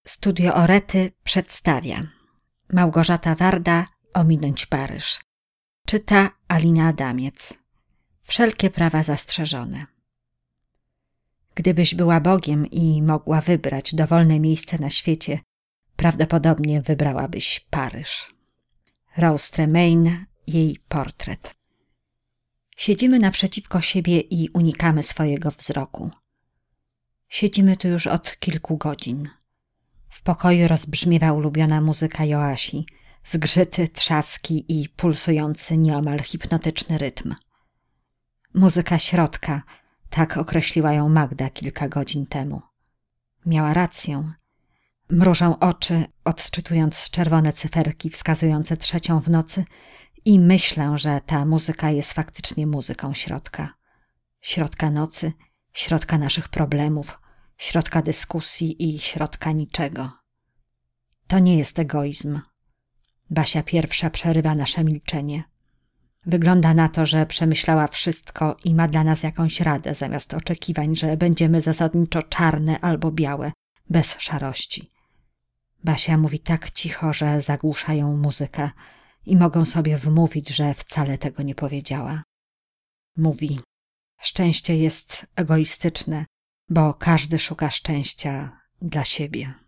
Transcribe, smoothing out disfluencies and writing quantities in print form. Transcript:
Studio Orety przedstawia Małgorzata Warda, Ominąć Paryż. Czyta Alina Adamiec. Wszelkie prawa zastrzeżone. Gdybyś była Bogiem i mogła wybrać dowolne miejsce na świecie, prawdopodobnie wybrałabyś Paryż. Rose Tremaine, jej portret. Siedzimy naprzeciwko siebie i unikamy swojego wzroku. Siedzimy tu już od kilku godzin. W pokoju rozbrzmiewa ulubiona muzyka Joasi, zgrzyty, trzaski i pulsujący nieomal hipnotyczny rytm. Muzyka środka, tak określiła ją Magda kilka godzin temu. Miała rację. Mrużę oczy, odczytując czerwone cyferki wskazujące 3 w nocy i myślę, że ta muzyka jest faktycznie muzyką środka. Środka nocy, środka naszych problemów, środka dyskusji i środka niczego. To nie jest egoizm. Basia pierwsza przerywa nasze milczenie. Wygląda na to, że przemyślała wszystko i ma dla nas jakąś radę, zamiast oczekiwań, że będziemy zasadniczo czarne albo białe, bez szarości. Basia mówi tak cicho, że zagłusza ją muzyka i mogą sobie wmówić, że wcale tego nie powiedziała. Mówi: szczęście jest egoistyczne, bo każdy szuka szczęścia dla siebie.